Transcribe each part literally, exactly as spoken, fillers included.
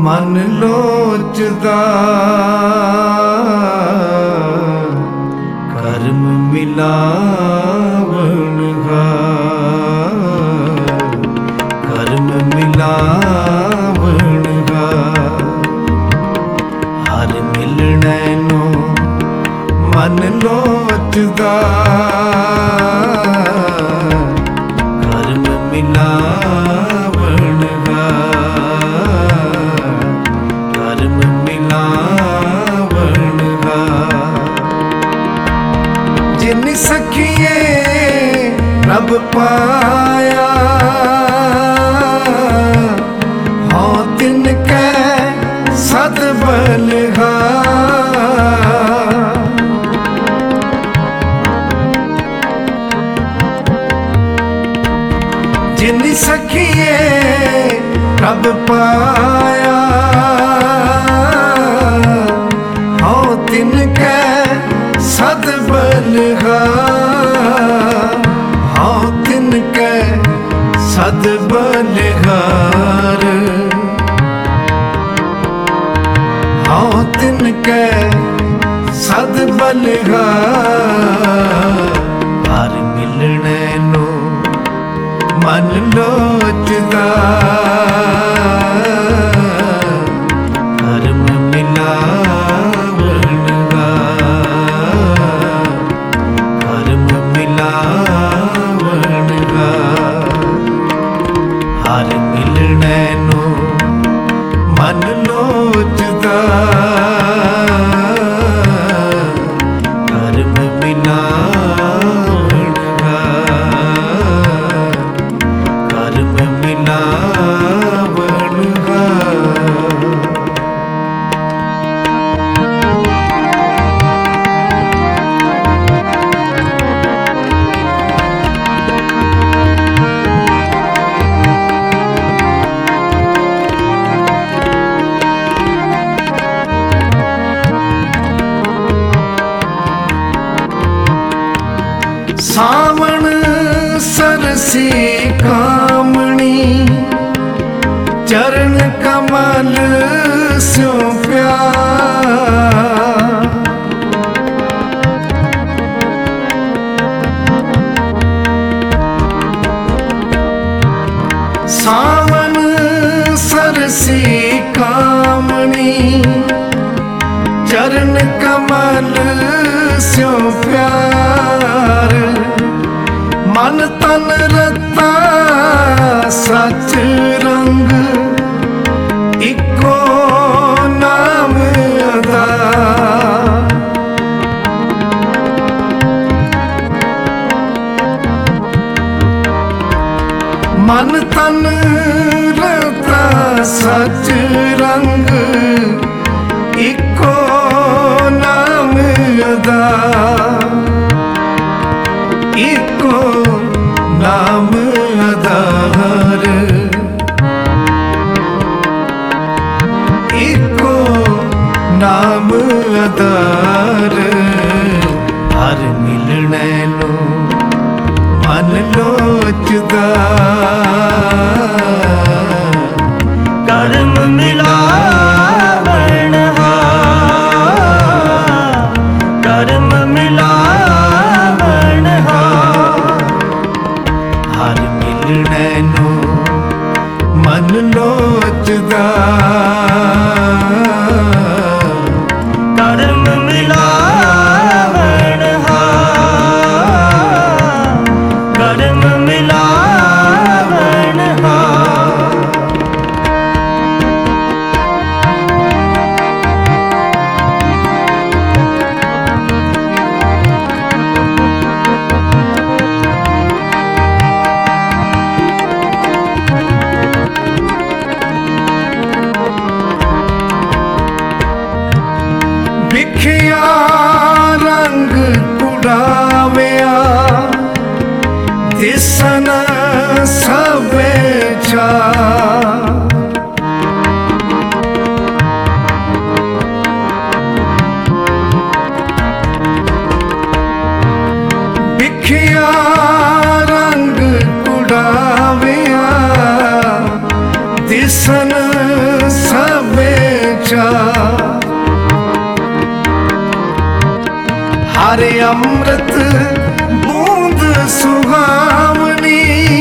ਮਨ ਲੋਚਦਾ ਕਰਮ ਮਿਲਾਵਣਗਾ, ਕਰਮ ਮਿਲਾਵਣਗਾ। ਹਰ ਮਿਲਣੇ ਨੂੰ ਮਨ ਲੋਚਦਾ ਕਰਮ ਮਿਲਾਵਣਗਾ, ਕਰਮ ਮਿਲਾਵਣਗਾ। ਜਿਨ ਸਖੀਏ ਰੱਬ ਪਾਇਆ ਹਉ ਤਿਨ ਕੈ ਸਦ ਬਲਗਾ। ਜਿਨ ਸਖੀਏ ਰੱਬ ਪਾਇਆ ਹਉ ਤਿਨ ਕੈ ਸਦ ਬਲਗਾ, ਹਉ ਤਿਨ ਕੈ ਸਦ ਬਲਗਾਰ, ਹਉ ਤਿਨ ਕੈ ਸਦ ਬਲਗਾਰ। ਹਰ ਮਿਲਣੇ ਨੂੰ ਮਨ ਲੋਚਦਾ ਕਰਮ ਮਿਲਾਵਣਗਾ, ਕਰਮ ਮਿਲਾਵਣਗਾ। ਹਰ ਮਿਲਣੇ ਨੂੰ ਮਨ ਲੋਚਦਾ ਕਰਮ ਮਿਲਾਵਣਗਾ, ਕਰਮ ਮਿਲਾਵਣਗਾ। ਸਾਵਣ ਸਰਸੀ ਕਾਮਣੀ ਚਰਨ ਕਮਲ ਸਿਉ ਪਿਆਰ। ਸਾਵਣ ਸਰਸੀ ਕਾਮਣੀ ਚਰਨ ਕਮਲ ਸਿਉ ਪਿਆਰ। ਮਨ ਤਨ ਰਤਾ ਸਚ ਰੰਗ ਇੱਕੋ ਨਾਮ ਆਧਾਰ। ਮਨ ਤਨ ਰਤਾ ਸਚ ਰੰਗ ਇੱਕੋ ਨਾਮ ਆਧਾਰ, ਇੱਕੋ ਨਾਮ ਆਧਾਰ, ਇੱਕੋ ਨਾਮ ਆਧਾਰ। ਹਰ ਮਿਲਣੇ ਨੂੰ ਮਨ ਲੋਚਦਾ ਕਰਮ ਮਿਲਾਵਣਗਾ, ਕਰਮ ਮਿਲਾਵਣਗਾ। ਹਰ ਮਿਲਣੇ ਨੂੰ ਮਨ ਲੋਚਦਾ ਕਰਮ ਮਿਲਾਵਣਗਾ, ਕਰਮ ਮਿਲਾਵਣਗਾ। ਵਿਖਿਆ ਰੰਗ ਕੁੜਾਵਿਆ ਦਿਸਨ ਸਭੇ ਚਾ। ਵਿਖਿਆ ਰੰਗ ਕੁੜਾਵਿਆ ਦਿਸਨ ਸਭੇ ਹਰ ਅੰਮ੍ਰਿਤ ਬੂੰਦ ਸੁਹਾਵਣੀ,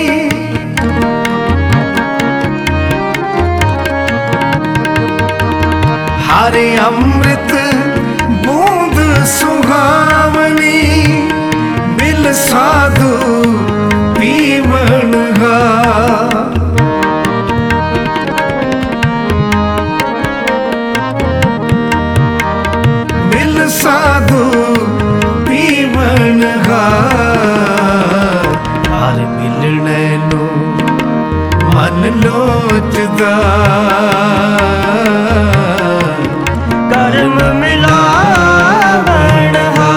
ਹਰ ਅੰਮ੍ਰਿਤ ਬੂੰਦ ਸੁਹਾਵਣੀ, ਬਿਲ ਸਾਧੂ ਪੀਵਨਹਾ। ਬਿਲ ਸਾਧੂ ਪੀਵਨਹਾ, ਹਰ ਮਿਲਣੇ ਨੂੰ ਮਨ ਲੋਚਦਾ, ਕਰਮ ਮਿਲਾਵਣ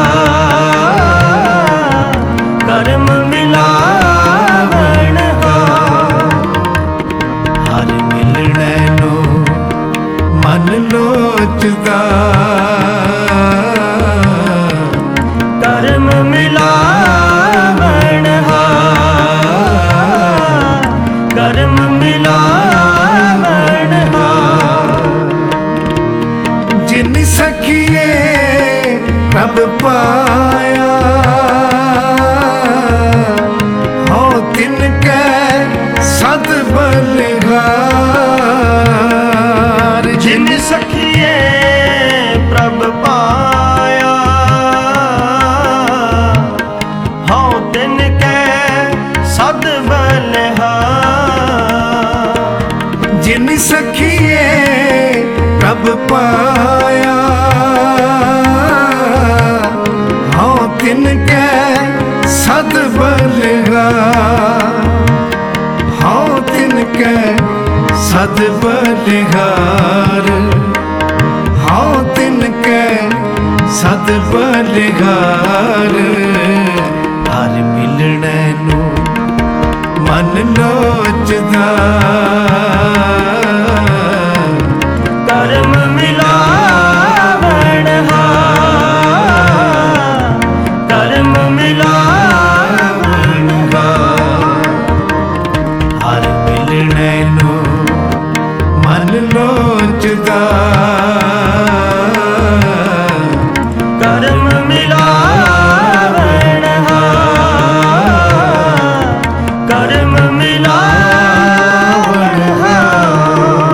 ਹਾਰ, ਕਰਮ ਮਿਲਾਵਣ ਹਾਰ, ਹਰ ਮਿਲਣੇ ਨੂੰ ਮਨ ਲੋਚਦਾ, ਕਰਮ ਮਿਲਾਵਣ ਹਾਰ, ਕਰਮ ਮਿਲਾਵਣ ਹਾਰ। ਜਿਨ ਸਖੀਏ ਪ੍ਰਭ ਪਾਇਆ, ਹੋ ਤਿਨ ਕੈ ਸਦ ਬਲਿਹਾਰ। ਜਿਨ ਸਖੀਏ ਪ੍ਰਭ ਪਾਇਆ, ਹੋ ਤਿਨ ਕੈ ਸਦ ਬਲਿਹਾਰ। ਜਿਨ ਸਖੀਏ ਪ੍ਰਭ ਪਾਇਆ, ਹੋ ਤਿਨ ਕੈ ਸਦ ਬਲਿਹਾਰ, ਹੋ ਤਿਨ ਕੈ ਸਦ ਬਲਿਹਾਰ, ਹੋ ਤਿਨ ਕੈ ਸਦ ਬਲਿਹਾਰ। ਹਰ ਮਿਲਣੇ ਨੂੰ ਮਨ ਲੋਚਦਾ, ਕਰਮ ਮਿਲਾਵਣ ਹਾਰ, ਕਰਮ ਮਿਲਾਵਣ ਹਾਰ। ਹਰ ਮਿਲਣੇ ਨੂੰ ਮਨ ਲੋਚਦਾ, ਕਰਮ ਮਿਲਾਵਣ ਹਾਰ, ਕਰਮ ਮਿਲਾਵਣ ਹਾਰ।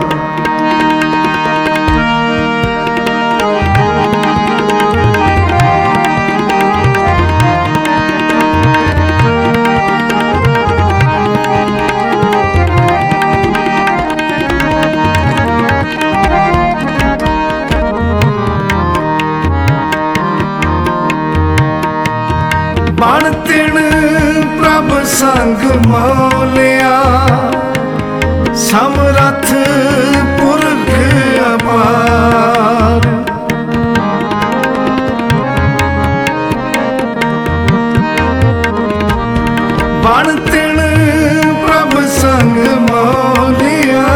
ਬਣ ਤਿਣ ਪ੍ਰਭ ਸੰਗ ਮੌਲਿਆ, ਸਮਰੱਥ ਪੁਰਖ ਅਪਾਰ। ਬਣ ਤਿਣ ਪ੍ਰਭ ਸੰਗ ਮੌਲਿਆ,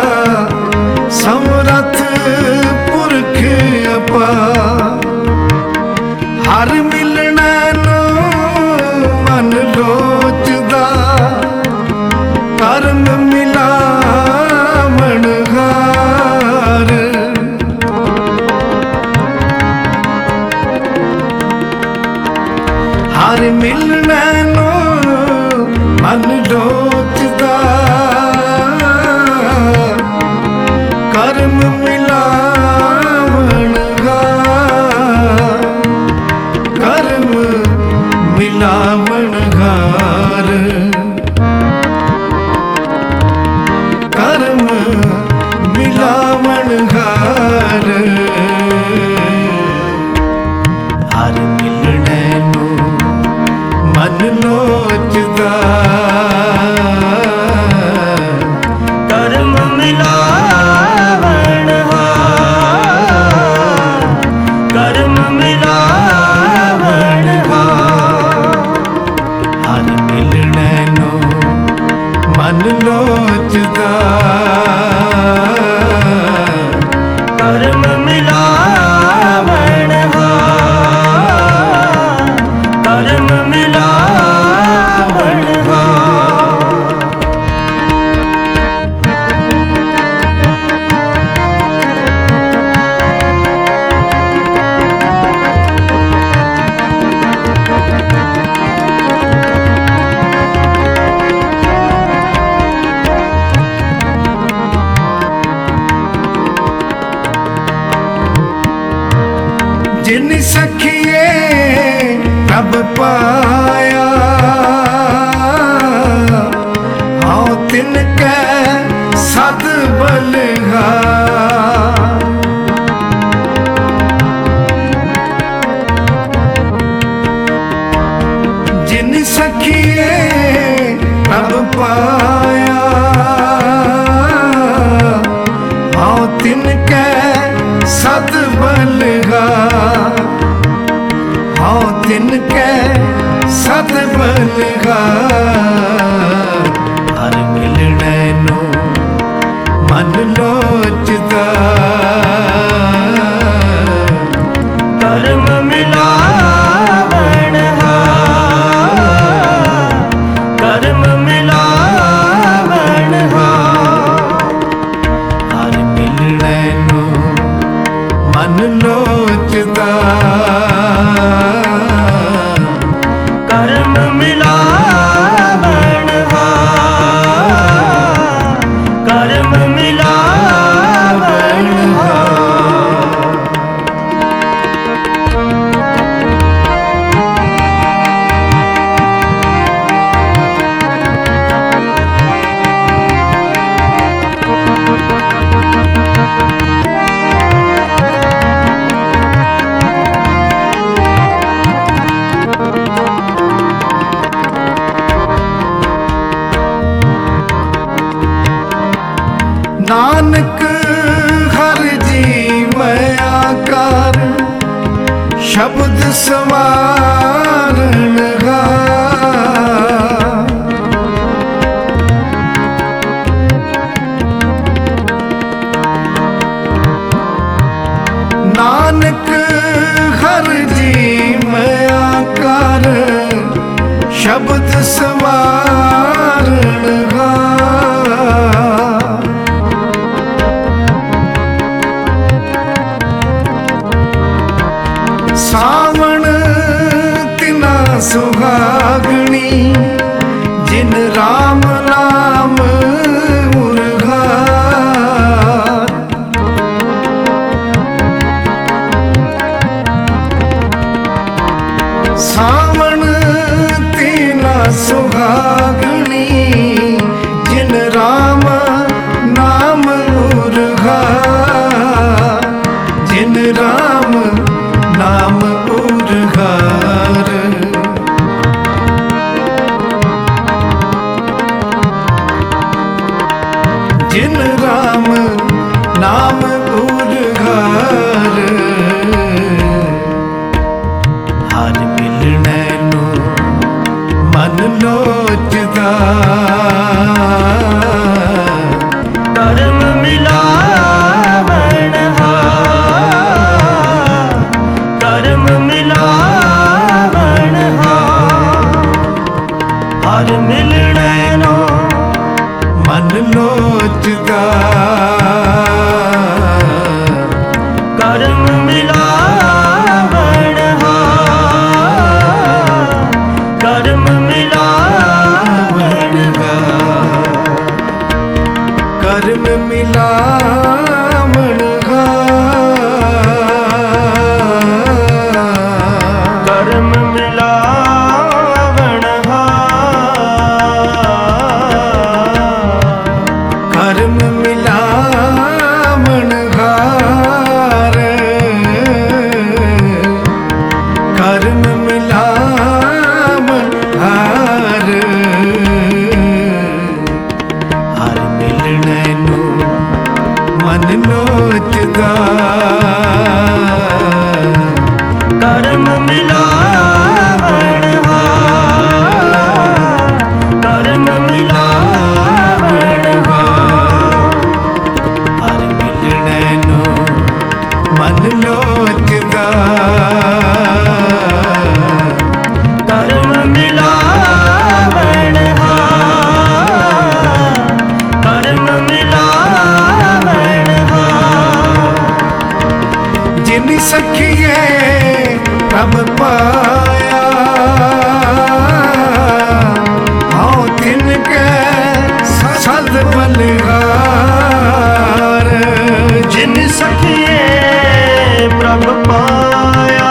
ਸਮਰੱਥ ਪੁਰਖ ਅਪਾਰ। ਹਰ ਮਿਲਣਾ ਨੂੰ ਮਨ ਲੋਚਦਾ, ਕਰਮ ਮਿਲਾਵਣ ਹਾਰ। ਹਰ ਮਿਲਣਾ ਨੂੰ ਮਨ ਲੋਚਦਾ, ਕਰਮ ਮਿਲਾਵਣ ਹਾਰ, ਕਰਮ ਮਿਲਾਵਣ ਹਾਰ, ਕਰਮ ਮਿਲਾਵਣ ਹਾਰ। ਹਰ ਮਿਲਣੇ ਨੂੰ ਮਨ ਲੋਚਦਾ, जिन सखिए प्रभ पाया हाँ तिनकै सद बलिहार। जिन सखिए प्रभ पाया हाँ तिनकै सद बलिहार। हाँ तिनकै सद बलिहार। हर मिलने नो मन लोचदा करम मिलावण हार। करम मिलावण हार। हर मिलने नो मन लोचदा करम मिलावण हार। करम मिलावण हार। नानक हर जी मया कर शब्द सवारण हार। नानक हर जी मया कर शब्द सवारण हार। सावण तिना सुहागणी जिन राम नाम उरगार। सावण तिना सुहागणी जिन राम नाम उरगार। जिन राम नाम उरगार। जिन राम नाम उरगार। हर मिलने नो मन लोचदा करम मिलावण हार। करम मिलावण हार। हर मिलने नो मन लोचदा करम मिलावण हार। करम मिलावण हार। कर्म मिलावण हार। करम मिलावण हार। कर्म मिलावण हार। कर्म मिलावण हार। हर मिलने नो मन लोचदा करम मिलावण हार। करम मिलावण हार। हर मिलने नो मन लोचदा करम मिलावण हार। करम मिलावण हार। जिन सखिए प्रभ पाया हाँ तिनकै सद बलिहार। जिन सखिए प्रभ पाया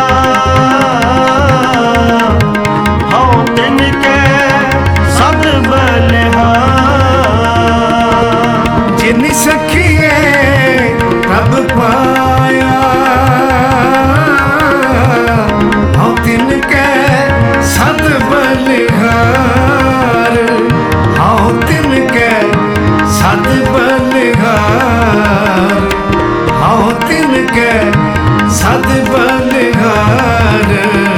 ਬਲਹਾਰ